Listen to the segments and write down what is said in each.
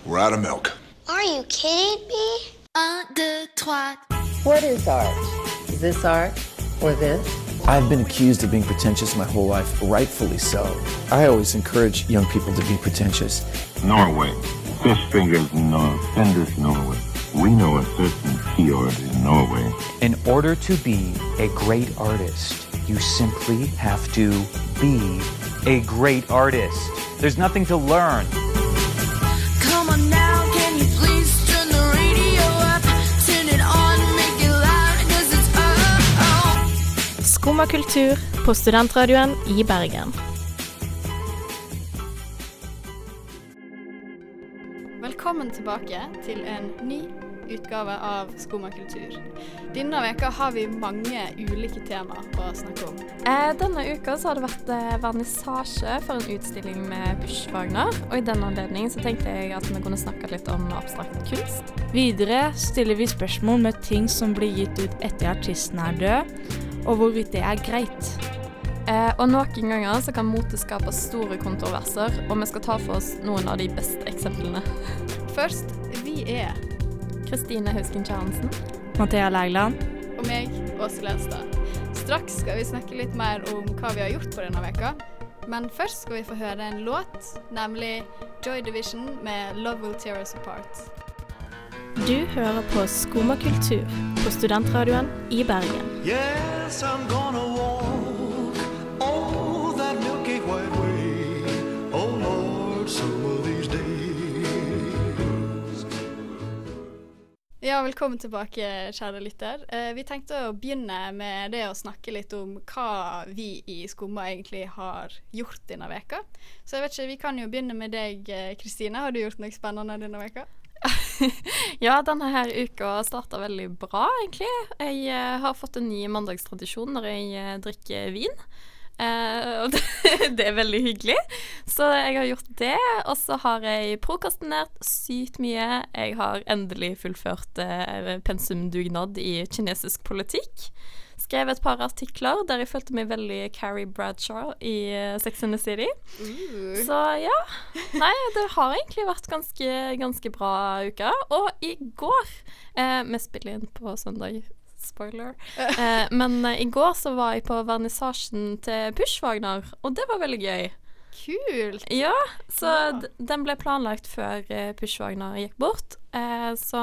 We're out of milk. Are you kidding me? 1, 2, 3. What is art? Is this art or this? I've been accused of being pretentious my whole life, rightfully so. I always encourage young people to be pretentious. Norway. Fish fingers, no, Findus, Norway. We know a certain fjord in Norway. In order to be a great artist, you simply have to be a great artist. There's nothing to learn. Come on now, can you please turn the radio up? Turn it on, make it loud, 'cause it's oh. Skumma kultur på Studentradioen i Bergen. Velkommen tilbake til en ny utgave av Skumma kultur. Denne veka har vi mange ulike temaer å snakke om. Denne uka så har det vært vernissasje for en utstilling med Busch-Wagner, og i denne anledning så tenkte jeg at vi kunne snakke litt om abstrakt kunst. Videre stiller vi spørsmål med ting som blir gitt ut etter artisten er død, og hvorvidt det er greit. Og noen ganger så kan mote skape store kontroverser, og vi skal ta for oss noen av de beste eksemplene. Først, vi er Kristine Hausken Kjærensen, Mathea Lægland og meg, Åse Lenstad. Straks skal vi snakke litt mer om hva vi har gjort på denne veka, men først skal vi få høre en låt, nemlig Joy Division med Love Will Tear Us Apart. Du hører på Skumma kultur på Studentradioen i Bergen. Yes, I'm gonna walk all that milky white way. Oh Lord, some of these days. Ja, velkommen tilbake, kjære lytter. Vi tenkte å begynne med det å snakke litt om hva vi i Skumma egentlig har gjort denne veka. Så jeg vet ikke, vi kan jo begynne med deg, Kristine. Har du gjort noe spennende denne veka? Ja, denne her uka startet veldig bra, egentlig. Jeg har fått en ny mandagstradisjon når jeg drikker vin. Og det er veldig hyggelig. Så jeg har gjort det, og så har jeg prokastinert sykt mye. Jeg har endelig fullført pensumdugnad i kinesisk politikk. Skrev et par artikler der jeg følte meg veldig Carrie Bradshaw i Sex and the City. Så ja, nei, det har egentlig vært ganske bra uka. Og i går, vi spiller inn på søndag, spoiler, men i går så var jeg på vernissasjen til Busch-Wagner, og det var veldig gøy. Kult! Ja, så den ble planlagt før Busch-Wagner gikk bort, så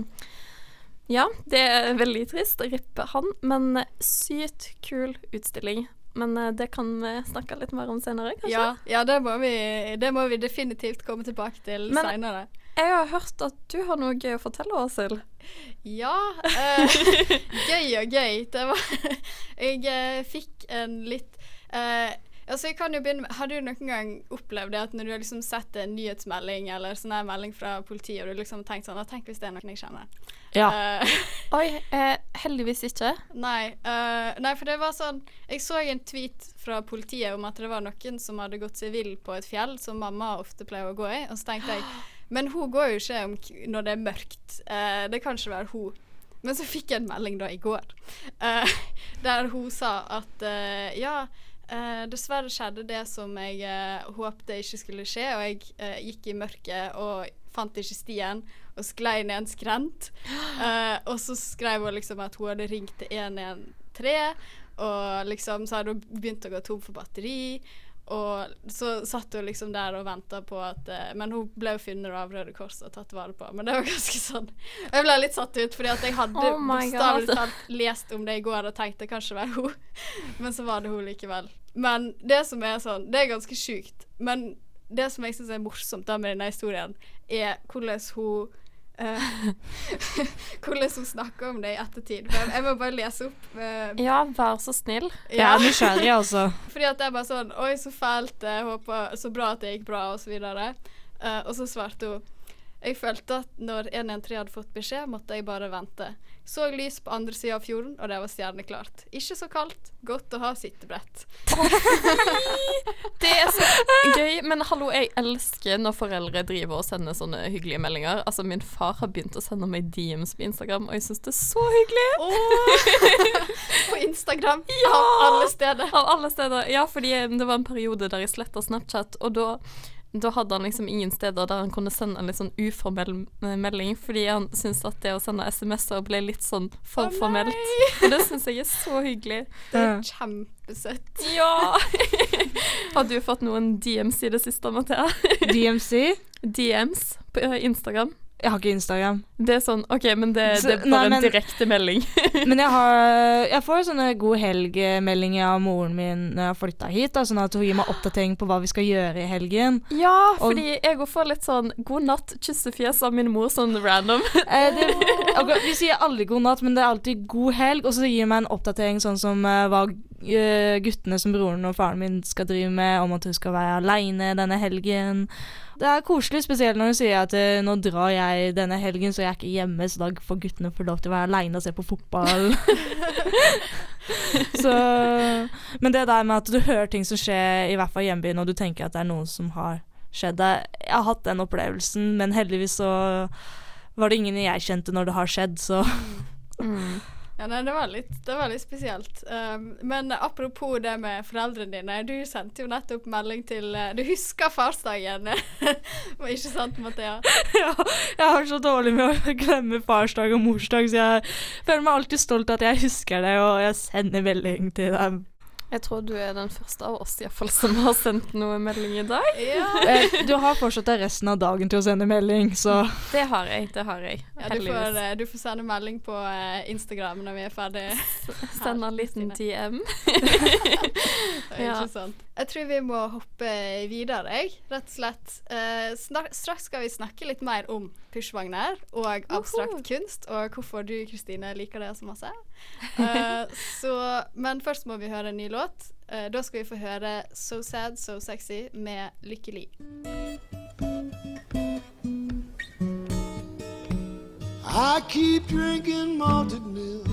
ja, det er veldig trist å rippe han, men sykt kul utstilling. Men det kan vi snakke litt mer om senere, kanskje? Ja, det må vi definitivt komme tilbake til senere. Jeg har hørt at du har noe gøy å fortelle, Åshild. Ja, gøy og gøy. Jeg fikk en litt... Altså jeg kan jo begynne med, har du noen gang opplevd det at når du har liksom sett en nyhetsmelding eller sånn her melding fra politiet, og du liksom har tenkt sånn, tenk hvis det er noen jeg kjenner? Ja. Oi, heldigvis ikke. Nei, for det var sånn, jeg så en tweet fra politiet om at det var noen som hadde gått seg vill på et fjell, som mamma ofte pleier å gå i, og så tenkte jeg, men hun går jo ikke når det er mørkt, det kan ikke være hun. Men så fikk jeg en melding da i går, der hun sa at, dessverre skjedde det som jeg håpte ikke skulle skje, og jeg gikk i mørket og fant ikke stien og sklei ned en skrent, og så skrev hun liksom at hun hadde ringt til 113, og liksom så hadde hun begynt å gå tom for batteri, og så satt hun liksom der og ventet på at men hun ble jo funnet av Røde Kors og tatt vare på, men det var ganske sånn jeg ble litt satt ut, fordi at jeg hadde bokstavelig talt lest om det i går og tenkte kanskje være hun, men så var det hun likevel. Men det som er sånn, det er ganske sykt, men det som jeg synes er morsomt da med denne historien er hvordan hun snakker om det i ettertid. Jeg må bare lese opp. Ja, vær så snill. Ja, nysgjerrig altså. Fordi at det er bare sånn, oi, så fælt, jeg håper, så bra at det gikk bra, og så videre. Og så svarte hun, jeg følte at når 113 hadde fått beskjed, måtte jeg bare vente. Så lys på andre siden av fjorden, og det var stjerneklart. Ikke så kaldt, godt å ha sittebrett. Det er så gøy, men hallo, jeg elsker når foreldre driver og sender sånne hyggelige meldinger. Altså, min far har begynt å sende meg DMs på Instagram, og jeg synes det er så hyggelig. På Instagram? Ja! Av alle steder? Av alle steder, ja, fordi det var en periode der jeg slettet Snapchat, og da da hadde han liksom ingen steder der han kunne sende en litt sånn uformell melding, fordi han syntes at det å sende SMS-er ble litt sånn for formelt. Og det synes jeg så hyggelig. Det kjempesøtt. Ja! Har du fått noen DMs i det siste, Mathea? DMs på Instagram. Jeg har ikke Instagram. Det sånn, ok, men det er bare en direkte melding. Men jeg får sånne god helg-meldinger av moren min når jeg flyttet hit, da, sånn at hun gir meg oppdatering på hva vi skal gjøre i helgen. Ja, fordi jeg får litt sånn god natt, kyssefjes av min mor, sånn random. Vi sier aldri god natt, men det er alltid god helg, og så gir meg en oppdatering sånn som hva guttene som broren og faren min skal drive med, om at hun skal være alene denne helgen. Det er koselig, spesielt når hun sier at nå drar jeg denne helgen, så jeg er ikke hjemme, så da får guttene få lov til å være alene og se på fotball. Men det der med at du hører ting som skjer, i hvert fall hjembyen, og du tenker at det er noe som har skjedd der. Jeg har hatt den opplevelsen, men heldigvis så var det ingen jeg kjente når det har skjedd, så... Ja, nei, det var litt spesielt. Men apropos det med foreldrene dine, du sendte jo nettopp melding til du husker farsdagen. Var ikke sant, Mathea? Ja, jeg har så dårlig med å glemme farsdag og morsdag, så jeg føler meg alltid stolt at jeg husker det, og jeg sender melding til dem. Jeg tror du er den første av oss i hvert fall som har sendt noe melding i dag. Ja. Du har fortsatt resten av dagen til å sende melding, så... Det har jeg. Ja, du får sende melding på Instagram når vi er ferdige. Send en liten DM. Ikke sant. Jeg tror vi må hoppe videre, rett og slett. Straks skal vi snakke litt mer om pushvagner og abstrakt kunst, og hvorfor du, Kristine, liker det så masse. Men først må vi høre en ny låt. Da skal vi få høre So Sad, So Sexy med Lykkelig. I keep drinking malted milk,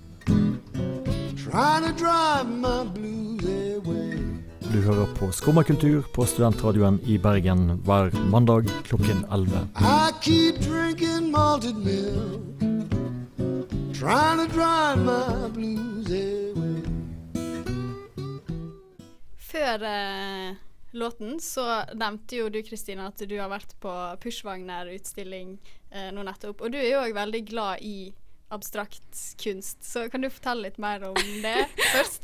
trying to drive my blues away. Du hører på Skummakultur på Studentradioen i Bergen hver mandag klokken 11. I keep drinking malted milk, trying to drive my blues away. Før låten så nevnte jo du, Kristine, at du har vært på Pushwagner-utstilling nå nettopp, og du er jo også veldig glad i abstrakt kunst, så kan du fortelle litt mer om det? Først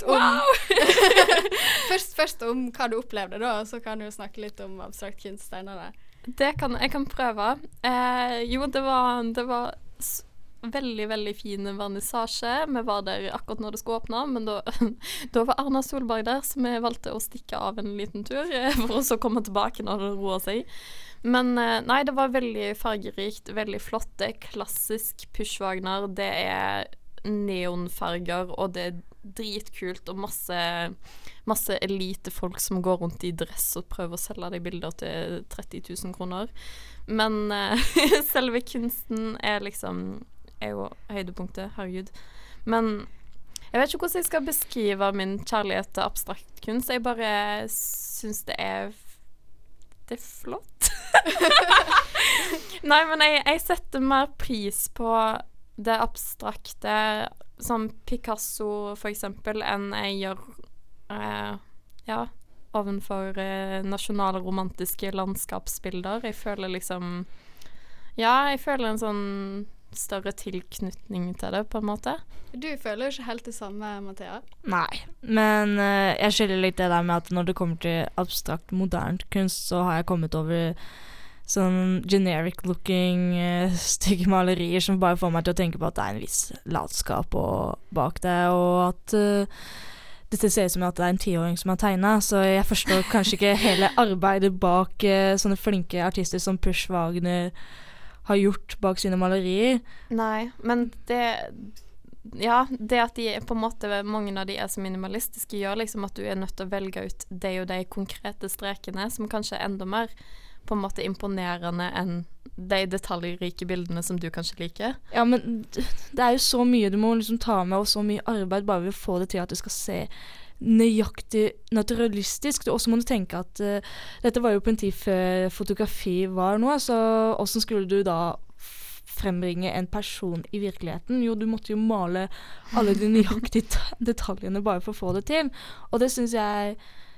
om hva du opplevde da, og så kan du snakke litt om abstrakt kunst senere. Jeg kan prøve. Jo, det var veldig, veldig fin vernissasje. Vi var der akkurat når det skulle åpne, men da var Erna Solberg der, så vi valgte å stikke av en liten tur, for å så komme tilbake når det roer seg. Men nei, det var veldig fargerikt, veldig flott. Det er klassisk Pushwagner, det er neonfarger, og det er dritkult, og masse elitefolk som går rundt i dress og prøver å selge de bilder til 30 000 kroner. Men selve kunsten er jo høydepunktet, herregud. Men jeg vet ikke hvordan jeg skal beskrive min kjærlighet til abstrakt kunst. Jeg bare synes det er flott. Nei, men jeg setter mer pris på det abstrakte, som Picasso for eksempel, enn jeg gjør ovenfor nasjonale romantiske landskapsbilder. Jeg føler en sånn større tilknytning til det, på en måte. Du føler jo ikke helt det samme, Mathea? Nei, men jeg skiller litt det der med at når det kommer til abstrakt, modern kunst, så har jeg kommet over sånn generic-looking stygge malerier som bare får meg til å tenke på at det er en viss latskap bak det, og at dette ser ut som at det er en 10-åring som har tegnet, så jeg forstår kanskje ikke hele arbeidet bak sånne flinke artister som Pushwagner har gjort bak sine malerier. Nei, men det at de på en måte, mange av de er så minimalistiske, gjør at du er nødt til å velge ut de og de konkrete strekene, som kanskje er enda mer på en måte imponerende enn de detaljrike bildene som du kanskje liker. Ja, men det er jo så mye du må ta med, og så mye arbeid bare ved å få det til at det skal se nøyaktig naturalistisk. Og så må du tenke at dette var jo på en tid før fotografi var noe, så hvordan skulle du da frembringe en person i virkeligheten? Jo, du måtte jo male alle de nøyaktige detaljene bare for å få det til. Og det synes jeg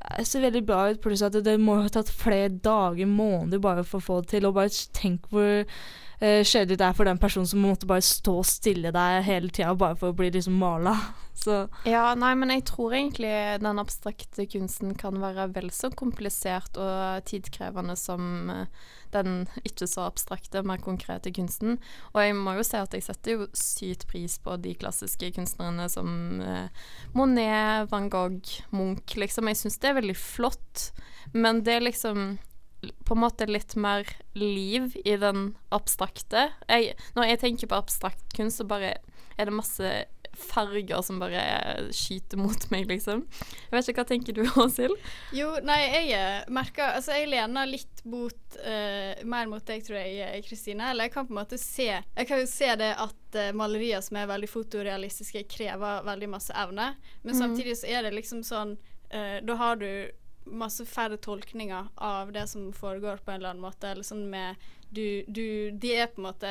ser veldig bra ut, pluss at det må ha tatt flere dager, måneder bare for å få det til, og bare tenk hvor kjedelig det for den personen som måtte bare stå stille der hele tiden bare for å bli liksom malet. Så. Ja, nei, men jeg tror egentlig den abstrakte kunsten kan være vel så komplisert og tidkrevende som den ikke så abstrakte, mer konkrete kunsten. Og jeg må jo si at jeg setter jo sykt pris på de klassiske kunstnerne som Monet, Van Gogh, Munch, liksom. Jeg synes det er veldig flott, men det er liksom på en måte litt mer liv i den abstrakte. Når jeg tenker på abstrakt kunst, så bare er det masse farger som bare skyter mot meg, liksom. Jeg vet ikke, hva tenker du, Åshild? Jo, nei, jeg merker, altså jeg lener litt mer mot deg, tror jeg, Kristine, eller jeg kan på en måte jeg kan jo se det at malerier som er veldig fotorealistiske krever veldig masse evne, men samtidig så er det liksom sånn, da har du masse færre tolkninger av det som foregår på en eller annen måte, eller sånn med de er på en måte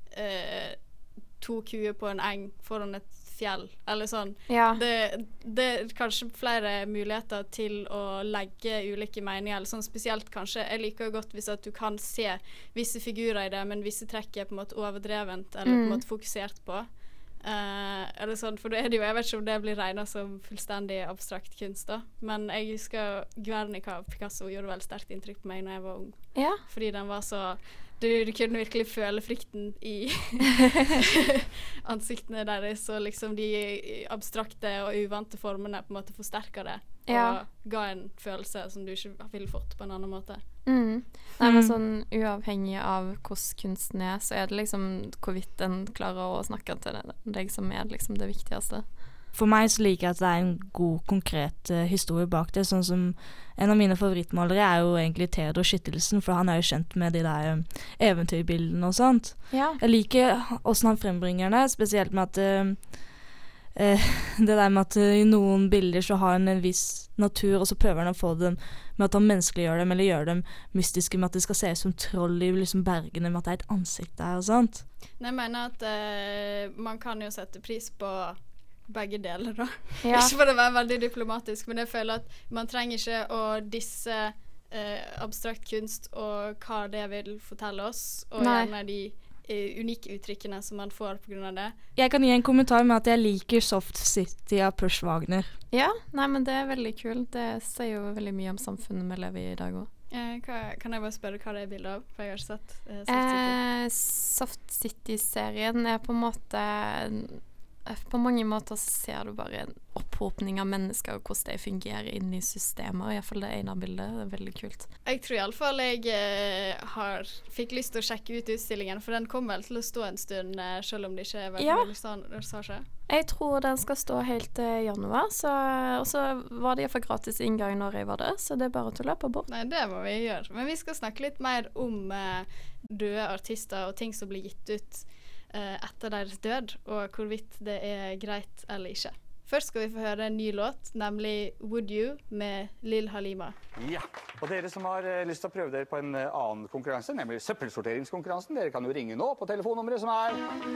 2 kuer på en eng foran et fjell, eller sånn. Ja. Det er kanskje flere muligheter til å legge ulike meninger, eller sånn spesielt kanskje. Jeg liker jo godt hvis at du kan se visse figurer i det, men visse trekk er på en måte overdrevent, eller på en måte fokusert på. Eller sånn, for da er det jo, jeg vet ikke om det blir regnet som fullstendig abstrakt kunst da, men jeg husker Guernica av Picasso gjorde veldig sterkt inntrykk på meg når jeg var ung, fordi den var så du kunne virkelig føle frykten i ansiktene deres, og liksom de abstrakte og uvante formene på en måte forsterket det, og ga en følelse som du ikke ville fått på en annen måte. Nei, men sånn uavhengig av hvordan kunsten er, så er det liksom hvorvidt den klarer å snakke til deg som er liksom det viktigste. For meg så liker jeg at det er en god, konkret historie bak det, sånn som en av mine favorittmalere er jo egentlig Theodor Skyttelsen, for han er jo kjent med de der eventyrbildene og sånt. Jeg liker hvordan han frembringer det, spesielt med at det der med at i noen bilder så har han en viss natur, og så prøver han å få dem med at han menneskeliggjør dem, eller gjør dem mystiske med at det skal se ut som troll i liksom bergene, med at det er et ansikt der og sånt. Jeg mener at man kan jo sette pris på begge deler da. Ja. Ikke for å være veldig diplomatisk, men jeg føler at man trenger ikke å disse abstrakt kunst og hva det vil fortelle oss, og gjerne de unike uttrykkene som man får på grunn av det. Jeg kan gi en kommentar med at jeg liker Soft City av Push Wagner. Ja, nei, men det er veldig kult. Det sier jo veldig mye om samfunnet vi lever i dag også. Kan jeg bare spørre hva det er bildet av? For jeg har sett Soft City. Soft City-serien er på en måte på mange måter så ser du bare en opphopning av mennesker og hvordan de fungerer inn i systemet, og i hvert fall det ene bildet, det er veldig kult. Jeg tror i alle fall jeg fikk lyst til å sjekke ut utstillingen, for den kommer vel til å stå en stund, selv om det ikke er veldig versasje. Jeg tror den skal stå helt til januar, og så var det i hvert fall gratis inngang når jeg var der, så det er bare til å løpe bort. Nei, det må vi gjøre. Men vi skal snakke litt mer om døde artister og ting som blir gitt ut etter deres død, og hvorvidt det er greit eller ikke. Først skal vi få høre en ny låt, nemlig Would You med Lil Halima. Ja, og dere som har lyst til å prøve dere på en annen konkurranse, nemlig søppelsorteringskonkurransen, dere kan jo ringe nå på telefonnummeret som er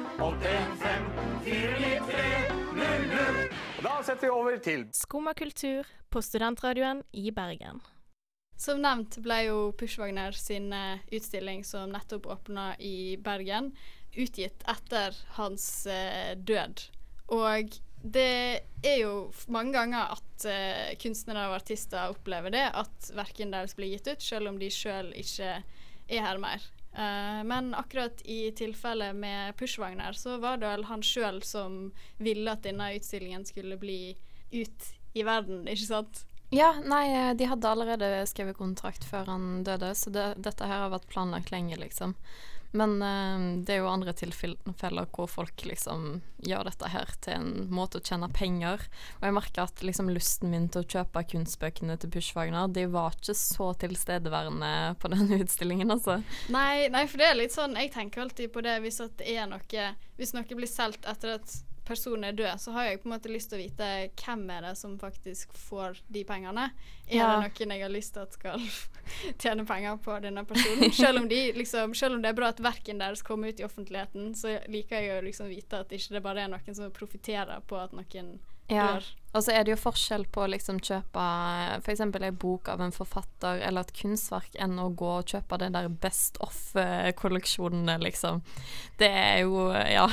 815-493-00. Og da setter vi over til Skumma kultur på Studentradioen i Bergen. Som nevnt ble jo Push Wagner sin utstilling som nettopp åpnet i Bergen, utgitt etter hans død. Og det er jo mange ganger at kunstnere og artister opplever det, at verken deres blir gitt ut, selv om de selv ikke er her mer. Men akkurat i tilfellet med Push Wagner, så var det vel han selv som ville at denne utstillingen skulle bli ut i verden, ikke sant? Ja, nei, de hadde allerede skrevet kontrakt før han døde, så dette her har vært planlagt lenge, liksom. Men det er jo andre tilfeller hvor folk liksom gjør dette her til en måte å tjene penger. Og jeg merker at liksom lysten min til å kjøpe kunstbøkene til Push Wagner, de var ikke så tilstedeværende på den utstillingen, altså. Nei, for det er litt sånn, jeg tenker alltid på det hvis at det er noe, hvis noe blir solgt etter at personen er død, så har jeg på en måte lyst til å vite hvem er det som faktisk får de pengene. Er det noen jeg har lyst til at skal tjene penger på denne personen? Selv om det er bra at verken deres kommer ut i offentligheten, så liker jeg jo liksom vite at ikke det bare er noen som profiterer på at noen Ja, og så er det jo forskjell på å liksom kjøpe for eksempel en bok av en forfatter eller et kunstverk enn å gå og kjøpe det der best of-kolleksjonene, liksom. Det er jo, ja.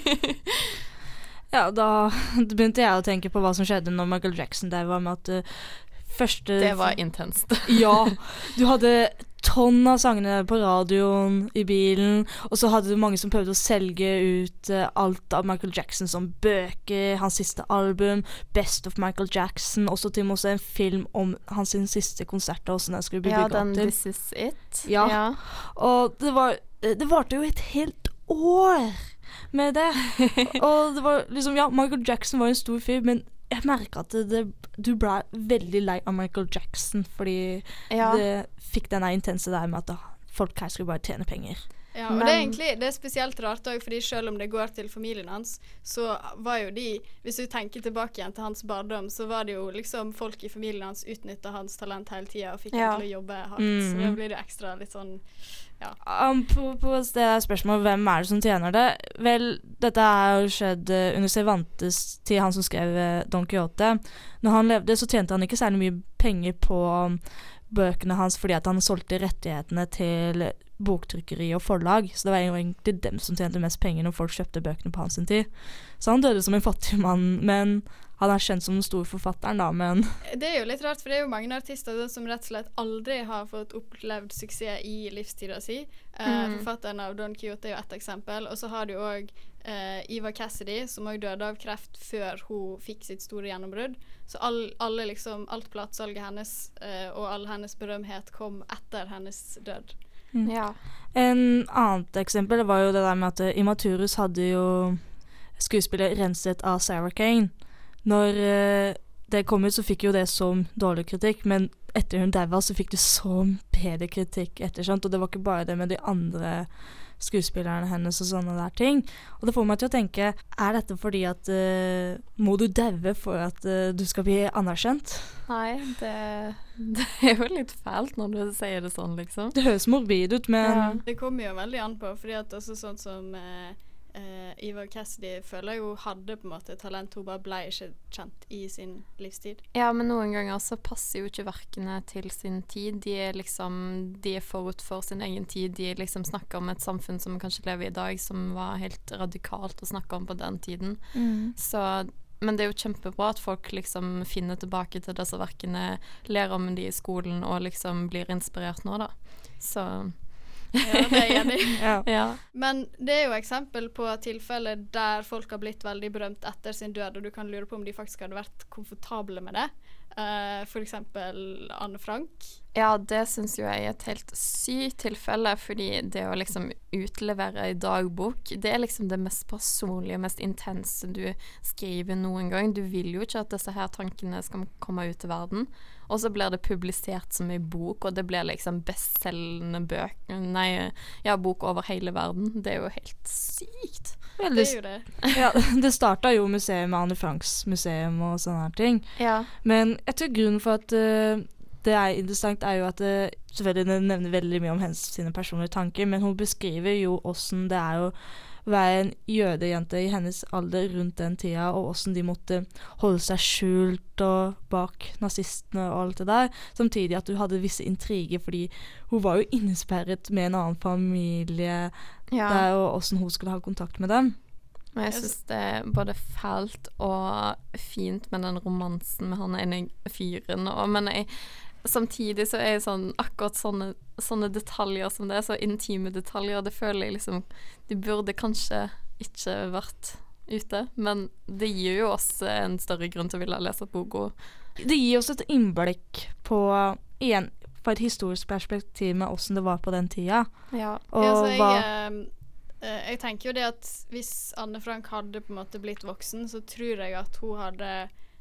Ja, da begynte jeg å tenke på hva som skjedde når Michael Jackson der var med at Det var intenst. Ja, du hadde tonn av sangene på radioen, i bilen, og så hadde du mange som prøvde å selge ut alt av Michael Jackson som bøker, hans siste album, Best of Michael Jackson, og så til og med også en film om hans siste konsert, og hvordan den skulle bli bygget opp til. This Is It. Ja, og det varte jo et helt år med det, og det var liksom, ja, Michael Jackson var en stor fyr, men jeg merket at du ble veldig lei av Michael Jackson, fordi det fikk denne intense der med at folk her skulle bare tjene penger. Ja, og det er spesielt rart også, fordi selv om det går til familien hans, så var jo hvis du tenker tilbake igjen til hans barndom, så var det jo liksom folk i familien hans utnyttet hans talent hele tiden, og fikk han til å jobbe hardt, så da blir det ekstra litt sånn, ja. På det spørsmålet, hvem er det som tjener det? Vel, dette har skjedd under Cervantes til han som skrev Don Quixote. Når han levde, så tjente han ikke særlig mye penger på bøkene hans, fordi at han solgte rettighetene til boktrykkeri og forlag, så det var jo egentlig dem som tjente mest penger når folk kjøpte bøkene på hans tid. Så han døde som en fattig mann, men han er kjent som den store forfatteren da, men... Det er jo litt rart, for det er jo mange artister som rett og slett aldri har fått opplevd suksess i livstiden sin. Forfatteren av Don Quixote er jo et eksempel, og så har du jo også Eva Cassidy, som også døde av kreft før hun fikk sitt store gjennombrudd. Så alt platesalget hennes og all hennes berømhet kom etter hennes død. Ja. En annet eksempel var jo det der med at Immaturus hadde jo skuespiller renset av Sarah Kane. Når det kom ut, så fikk jo det så dårlig kritikk, men etter hun døde, så fikk det så bedre kritikk etter, sant? Og det var ikke bare det med de andre skuespillerne hennes og sånne der ting. Og det får meg til å tenke, er dette fordi at må du døve for at du skal bli anerkjent? Nei, det er jo litt fælt når du sier det sånn, liksom. Det høres morbid ut, men... Det kommer jo veldig an på, fordi at også sånn som Eva Cassidy føler jo hadde på en måte talent, hun bare ble ikke kjent i sin livstid. Ja, men noen ganger så passer jo ikke verkene til sin tid. De er forut for sin egen tid. De liksom snakker om et samfunn som kanskje lever i dag, som var helt radikalt å snakke om på den tiden. Men det er jo kjempebra at folk liksom finner tilbake til disse verkene, ler om de i skolen og liksom blir inspirert nå da. Så... Ja, det er jeg enig i. Ja. Men det er jo eksempel på tilfeller der folk har blitt veldig berømt etter sin død, og du kan lure på om de faktisk hadde vært komfortable med det. For eksempel Anne Frank. Ja, det synes jo jeg er et helt sykt tilfelle, fordi det å liksom utlevere i dagbok, det er liksom det mest personlige, mest intense du skriver noen gang. Du vil jo ikke at disse her tankene skal komme ut til verden. Og så blir det publisert som en bok, og det blir liksom bestselgende bok over hele verden. Det er jo helt sykt. Det er jo det. Ja, det startet jo museet med Anne Franks museum og sånne her ting. Ja. Men jeg tror grunnen for at det er interessant er jo at selvfølgelig det nevner veldig mye om hennes sine personlige tanker, men hun beskriver jo hvordan det er å være en jødejente i hennes alder rundt den tida, og hvordan de måtte holde seg skjult og bak nazistene og alt det der, samtidig at du hadde visse intriger, fordi hun var jo innesperret med en annen familie der, og hvordan hun skulle ha kontakt med dem. Og jeg synes det er både fælt og fint med den romansen med han ene fyren, men samtidig så er jeg sånn, akkurat sånne detaljer som det er, så intime detaljer, det føler jeg liksom, de burde kanskje ikke vært ute, men det gir jo oss en større grunn til å ville lese boka. Det gir oss et innblikk på, igjen, fra et historisk perspektiv med hvordan det var på den tida. Ja. Og jeg tenker jo det at hvis Anne Frank hadde på en måte blitt voksen, så tror jeg at hun hadde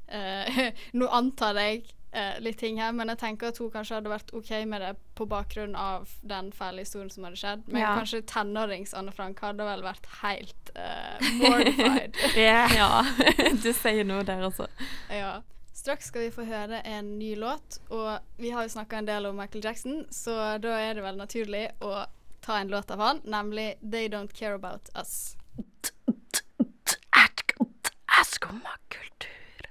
nå antar jeg litt ting her, men jeg tenker at hun kanskje hadde vært ok med det på bakgrunn av den fæle historien som hadde skjedd, men kanskje tenårings Anne Frank hadde vel vært helt mortified. Ja, du sier noe der altså. Ja. Straks skal vi få høre en ny låt, og vi har jo snakket en del om Michael Jackson, så da er det vel naturlig å ta en låt av han, nemlig They Don't Care About Us. Skummakultur.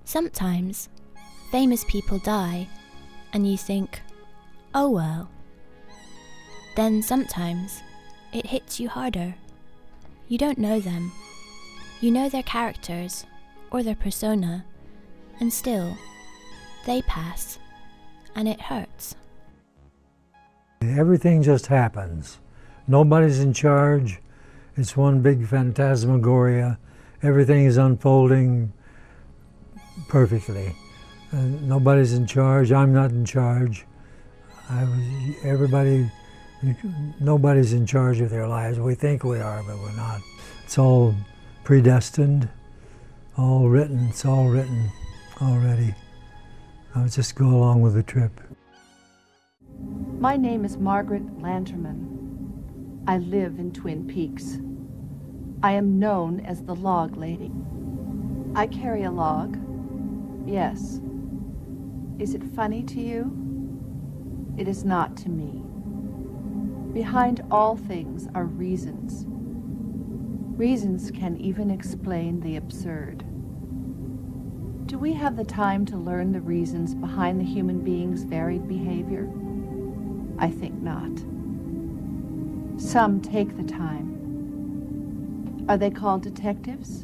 Sometimes, famous people die, and you think, oh well. Then sometimes, it hits you harder. You don't know them. You know their characters, or their persona, and still, they pass, and it hurts. Everything just happens. Nobody's in charge. It's one big phantasmagoria. Everything is unfolding perfectly. Nobody's in charge. I'm not in charge. Nobody's in charge of their lives. We think we are, but we're not. It's all predestined, all written. It's all written already. I'll just go along with the trip. My name is Margaret Lanterman. I live in Twin Peaks. I am known as the Log Lady. I carry a log. Yes. Is it funny to you? It is not to me. Behind all things are reasons. Reasons can even explain the absurd. Do we have the time to learn the reasons behind the human being's varied behavior? I think not. Some take the time. Are they called detectives?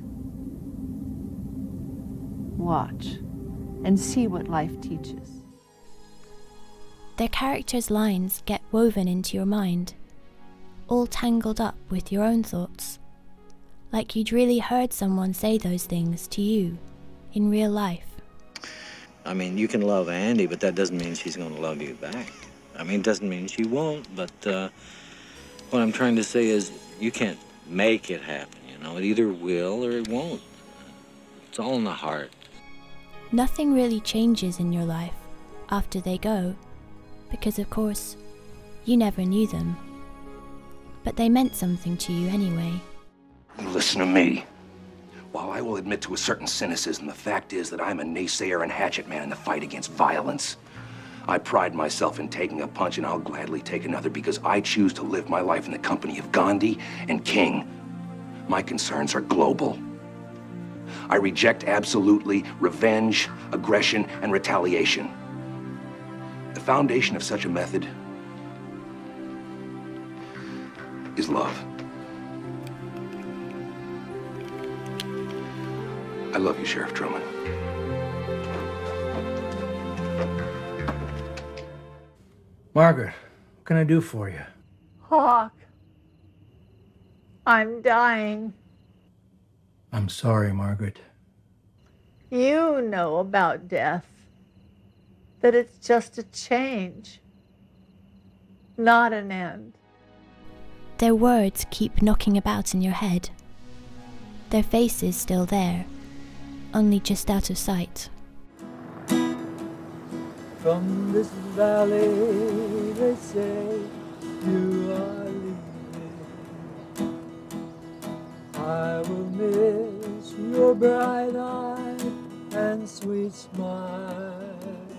Watch and see what life teaches. Their characters' lines get woven into your mind, all tangled up with your own thoughts, like you'd really heard someone say those things to you in real life. I mean, you can love Andy, but that doesn't mean she's going to love you back. I mean, it doesn't mean she won't, but what I'm trying to say is you can't make it happen, you know? It either will or it won't. It's all in the heart. Nothing really changes in your life after they go, because of course, you never knew them. But they meant something to you anyway. Listen to me. While I will admit to a certain cynicism, the fact is that I'm a naysayer and hatchet man in the fight against violence. I pride myself in taking a punch, and I'll gladly take another because I choose to live my life in the company of Gandhi and King. My concerns are global. I reject absolutely revenge, aggression, and retaliation. The foundation of such a method is love. I love you, Sheriff Truman. Margaret, what can I do for you? Hawk, I'm dying. I'm sorry, Margaret. You know about death, that it's just a change, not an end. Their words keep knocking about in your head. Their faces still there, only just out of sight. From this valley, they say, you are leaving. I will miss your bright eye and sweet smile.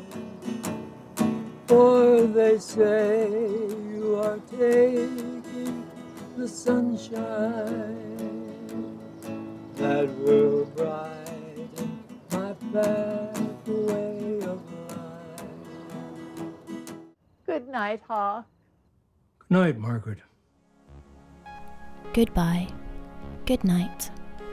For they say you are taking the sunshine that will brighten my pathway of life. Good night, Hawk. Good night, Margaret. Goodbye. Good night.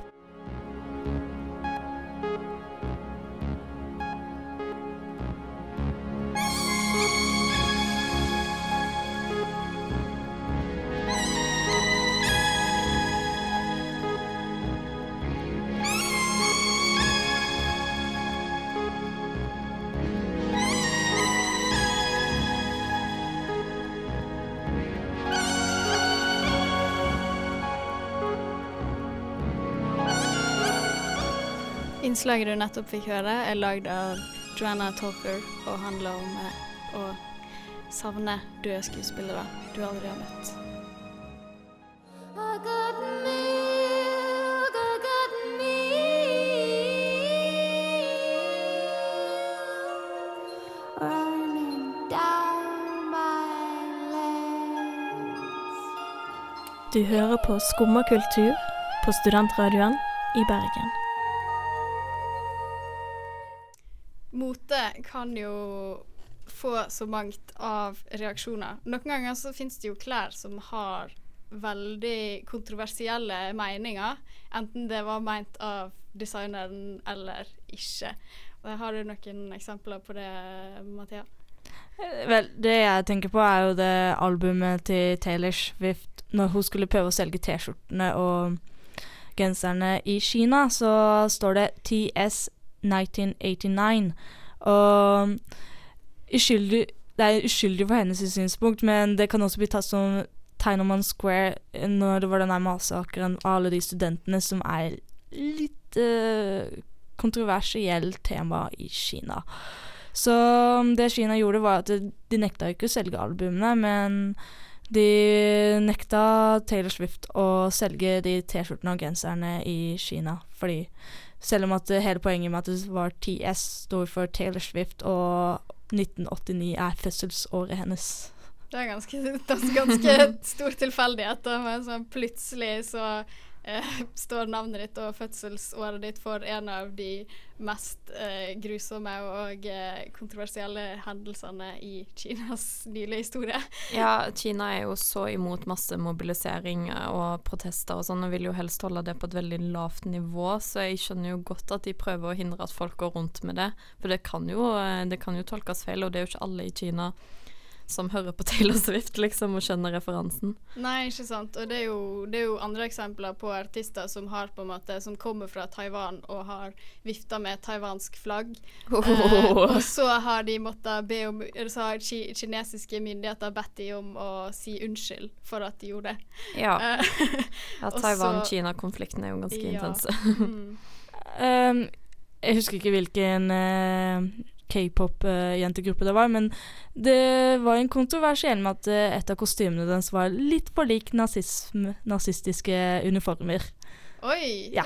Innslaget du nettopp fikk høre er lagd av Joanna Talker og handler om å savne døde skuespillere du aldri har møtt. Du hører på Skumma kultur på Studentradioen i Bergen. mote kan jo få så mangt av reaksjoner. Noen ganger så finnes det jo klær som har veldig kontroversielle meninger, enten det var meint av designeren eller ikke. Har du noen eksempler på det, Mathea? Vel, det jeg tenker på er jo det albumet til Taylor Swift når hun skulle prøve å selge t-skjortene og genserne i Kina, så står det TS 1989, og det er uskyldig for hennes synspunkt, men det kan også bli tatt som Tiananmen Square når det var denne massakren av alle de studentene som er litt kontroversielt tema i Kina. Så det Kina gjorde var at de nekta ikke å selge albumene, men de nekta Taylor Swift å selge de t-skjortene og genserne i Kina, fordi selv om at hele poenget med at det var TS stod for Taylor Swift, og 1989 er fødselsåret hennes. Det er ganske stor tilfeldighet, da, men sånn plutselig så står navnet ditt og fødselsåret ditt for en av de mest grusomme og kontroversielle hendelsene i Kinas nylige historie. Ja, Kina er jo så imot masse mobilisering og protester og sånn, og vil jo helst holde det på et veldig lavt nivå, så jeg skjønner jo godt at de prøver å hindre at folk går rundt med det, for det kan jo tolkes feil, og det er jo ikke alle i Kina som hører på Taylor Swift liksom, og skjønner referansen. Nei, ikke sant. Og det er jo andre eksempler på artister som har på en måte, som kommer fra Taiwan og har vifta med taiwansk flagg. Og så har de måttet be om, så har kinesiske myndigheter bedt de om å si unnskyld for at de gjorde det. Ja, Taiwan-Kina-konflikten er jo ganske intense. Jeg husker ikke hvilken K-pop-jentegruppe det var, men det var en kontroversiell med at et av kostymene deres var litt for lik nazistiske uniformer. Oi! Ja.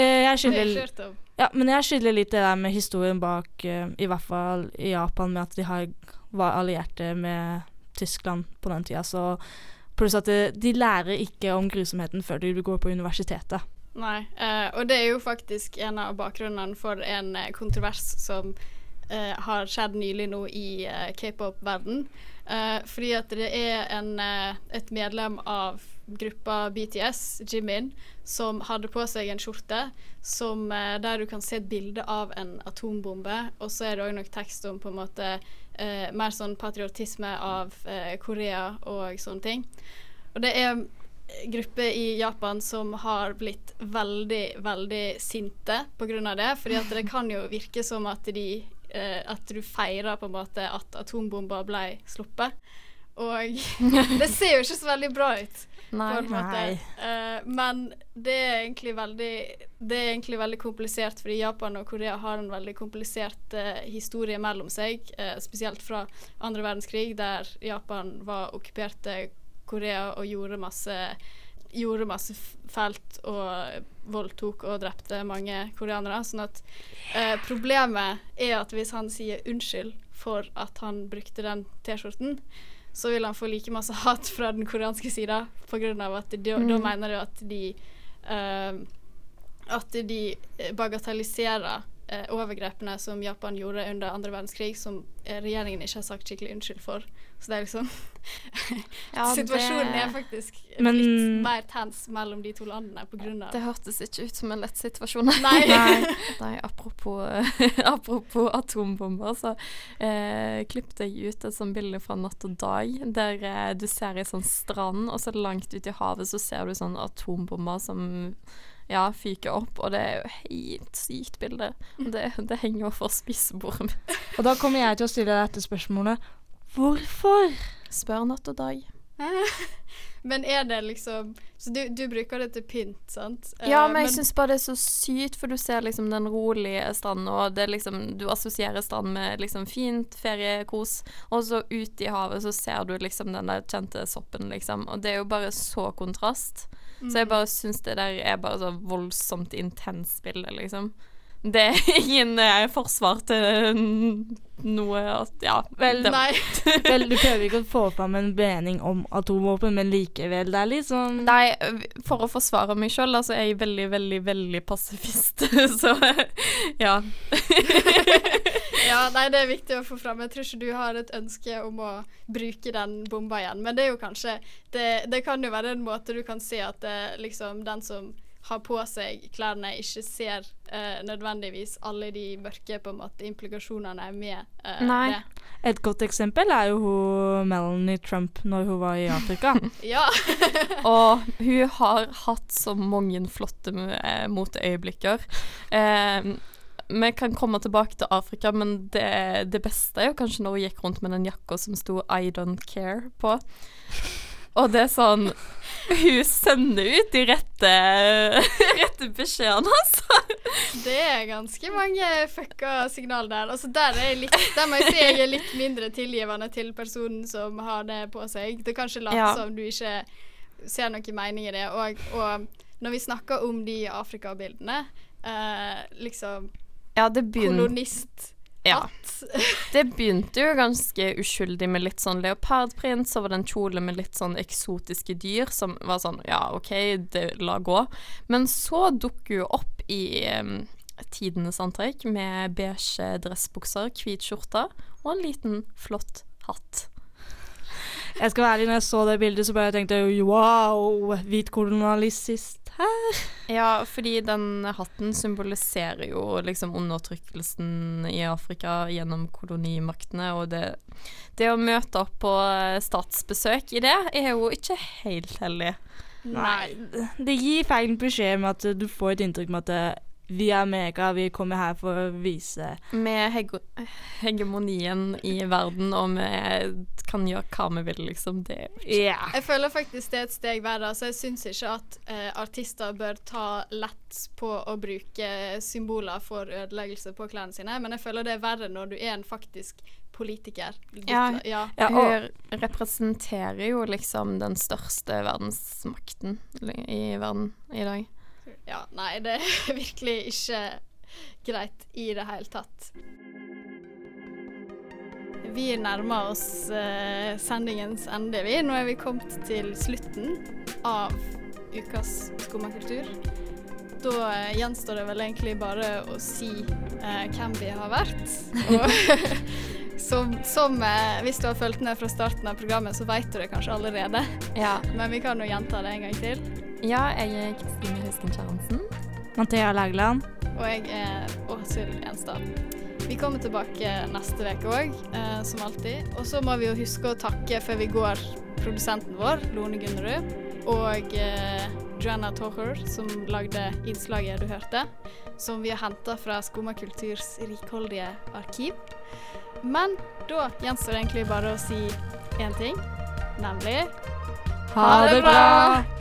Men jeg skylder litt det der med historien bak, i hvert fall i Japan, med at de var allierte med Tyskland på den tida, så pluss at de lærer ikke om grusomheten før de går på universitetet. Nei, og det er jo faktisk en av bakgrunnene for en kontrovers som har skjedd nylig nå i K-pop-verden, fordi at det er et medlem av gruppa BTS, Jimin, som hadde på seg en skjorte der du kan se et bilde av en atombombe, og så er det også nok tekst om på en måte mer sånn patriotisme av Korea og sånne ting. Og det er grupper i Japan som har blitt veldig, veldig sinte på grunn av det, fordi at det kan jo virke som at du feirer på en måte at atombomber ble sluppet, og det ser jo ikke så veldig bra ut. Nei. Men det er egentlig veldig komplisert, fordi Japan og Korea har en veldig komplisert historie mellom seg, spesielt fra andre verdenskrig, der Japan var okkuperte Korea og gjorde masse fælt og voldtok og drepte mange koreanere, sånn at problemet er at hvis han sier unnskyld for at han brukte den t-skjorten, så vil han få like masse hat fra den koreanske siden, på grunn av at da mener de at de bagatelliserer overgrepene som Japan gjorde under andre verdenskrig, som regjeringen ikke har sagt skikkelig unnskyld for. Så det er liksom situasjonen er faktisk litt mer tens mellom de to landene på grunn av det hørtes ikke ut som en lett situasjon. Nei, apropos atombomber, så klippte jeg ut et sånt bilde fra Natt og Dag, der du ser i sånn strand, og så langt ut i havet så ser du sånn atombomber som fyker opp, og det er jo helt sykt bilde. Det henger jo for spisebordet mitt. Og da kommer jeg til å stille deg dette spørsmålet. Hvorfor? Spør Natt og Dag. Men er det liksom, så du bruker det til pynt, sant? Ja, men jeg synes bare det er så sykt, for du ser liksom den rolige stranden, og det liksom, du assosierer stranden med liksom fint feriekos, og så ut i havet så ser du liksom den der kjente soppen liksom, og det er jo bare så kontrast. Så jeg bare synes det der er bare så voldsomt intens bilde, liksom. Det er ingen forsvar til noe Vel, du prøver ikke å få fram en mening om atomvåpen, men likevel det er liksom Nei, for å forsvare meg selv, altså er jeg veldig, veldig, veldig pasifist. Så, ja. Ja, nei, det er viktig å få fram. Jeg tror ikke du har et ønske om å bruke den bomba igjen, men det er jo kanskje, det kan jo være en måte du kan se at liksom den som har på seg klærne ikke ser nødvendigvis alle de mørke på en måte implikasjonene med Nei. det. Et godt eksempel er jo hun Melanie Trump når hun var i Afrika. Ja. Og hun har hatt så mange flotte moteøyeblikker. Vi kan komme tilbake til Afrika, men det beste er jo kanskje når hun gikk rundt med den jakka som sto I don't care på. Og det er sånn, hun sender ut de rette beskjedene, altså. Det er ganske mange fucka signal der. Altså der må jeg si jeg er litt mindre tilgivende til personen som har det på seg. Det kanskje later som du ikke ser noe mening i det. Og når vi snakker om de Afrika-bildene, liksom kolonist. Ja, det begynte jo ganske uskyldig med litt sånn leopardprint, så var det en kjole med litt sånn eksotiske dyr som var sånn, ja, ok, det la gå. Men så dukker jo opp i tidenes antrekk med beige dressbukser, hvit skjorte og en liten flott hatt. Jeg skal være ærlig, når jeg så det bildet så bare tenkte jeg, wow, hvit kolonialist her. Ja, fordi den hatten symboliserer jo liksom undertrykkelsen i Afrika gjennom kolonimaktene, og det å møte opp på statsbesøk i det er jo ikke helt heldig. Nei, det gir feil beskjed med at du får et inntrykk med at vi er Amerika, vi kommer her for å vise. Med hegemonien i verden, og vi kan gjøre hva vi vil, liksom. Det. Yeah. Jeg føler faktisk det er et steg verre, så jeg synes ikke at artister bør ta lett på å bruke symboler for ødeleggelse på klærne sine, men jeg føler det er verre når du er en faktisk politiker. Hun representerer jo liksom den største verdensmakten i verden i dag. Ja, nei, det er virkelig ikke greit i det hele tatt. Vi nærmer oss sendingens ende. Nå er vi kommet til slutten av ukas Skummakultur. Da gjenstår det vel egentlig bare å si hvem vi har vært. Og som hvis du har fulgt med fra starten av programmet, så vet du det kanskje allerede. Ja. Men vi kan jo gjenta det en gang til. Ja, jeg er Kristine Husken Kjærensen. Mathea Lægland. Og jeg er Åshild Enstad. Vi kommer tilbake neste veke også, som alltid. Og så må vi jo huske å takke før vi går produsenten vår, Lone Gunnerud, og Joanna Tocher, som lagde innslaget du hørte, som vi har hentet fra Skummakulturs rikholdige arkiv. Men da gjenstår det egentlig bare å si en ting, nemlig ha det bra!